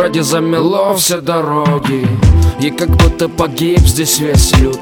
городе замело все дороги, и как будто погиб здесь весь люд.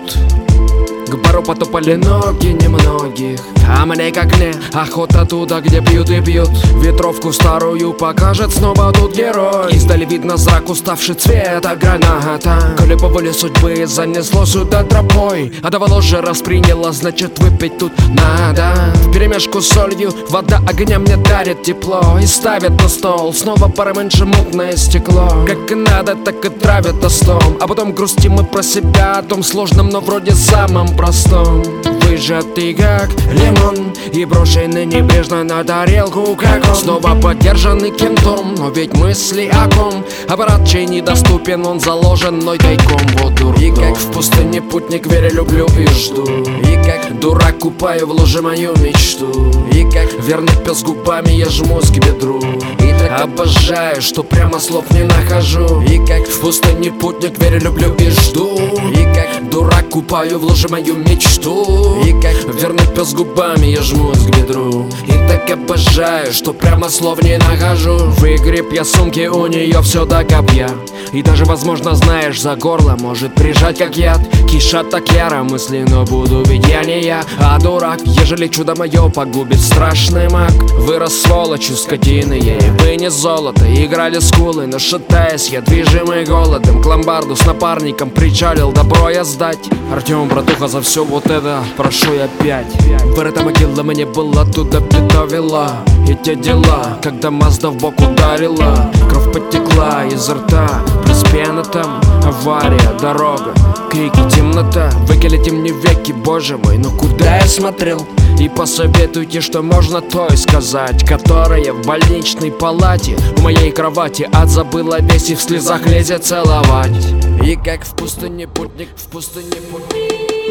К бару потопали ноги немногих, а мне как не охота туда, где пьют и пьют. Ветровку старую покажет снова тут герой. Издали видно зрак, уставший цвета граната. Коли по воле судьбы занесло сюда тропой, а давало же расприняло, значит выпить тут надо. Вперемешку с солью вода огня мне дарит тепло и ставит на стол снова меньше мутное стекло. Как и надо, так и травит тостом, а потом грустим мы про себя о том сложном, но вроде самом простом. Выжатый как лимон и брошенный небрежно на тарелку, как он. Снова поддержанный кем-то, но ведь мысли о ком. Аппарат чей недоступен, он заложен мной тайком. Вот дурдом. И как в пустыне путник верю, люблю и жду. И как дурак купаю в луже мою мечту. И как верный пес губами я жмусь к бедру. И так обожаю, что прямо слов не нахожу. И как в пустыне путник верю, люблю и жду. И как дурак купаю в луже мою мечту. И как верный пес губами я жмусь к бедру. И так обожаю, что прямо слов не нахожу. Выгреб я сумки, у нее все до копья. И даже, возможно, знаешь, за горло может прижать как яд. Кишат так яро мысли, но буду ведь я не я, а дурак. Ежели чудо мое погубит страшный маг. Вырос сволочью скотины, я и вынес золото. Играли скулы, но шатаясь я движимый голодом. К ломбарду с напарником причалил, добро я сдать. Артем, братуха, за все вот это прошу я опять. Вырыта могила мне была, туда притовила. И те дела, когда Мазда в бок ударила. Кровь потекла из рта, плюс пена там. Авария, дорога, крики, темнота. Выкелите мне веки, боже мой, ну куда я смотрел? И посоветуйте, что можно то и сказать, которая в больничной палате у моей кровати ад забыла весь и в слезах лезет целовать. И как в пустыне путник, в пустыне путник.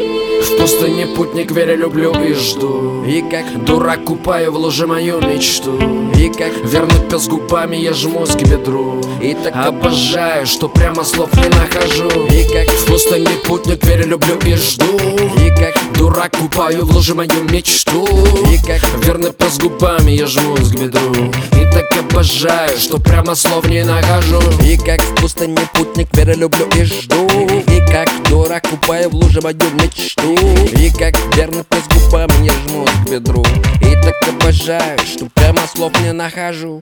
В пустыне путник верю, люблю и жду. И как дурак купаю в луже мою мечту. И как верный пес губами я жмусь к бедру. И так обожаю, что прямо слов не нахожу. И как в пустыне путник верю, люблю и жду. И как дурак купаю в луже мою мечту. И как верный пес губами я жмусь к бедру. И так обожаю, что прямо слов не нахожу. И как в пустыне путник верю, люблю и жду. И как дурак купаю в луже мою мечту. И как верный пес губами я жмусь к бедру. И так обожаю, что прямо слов не нахожу.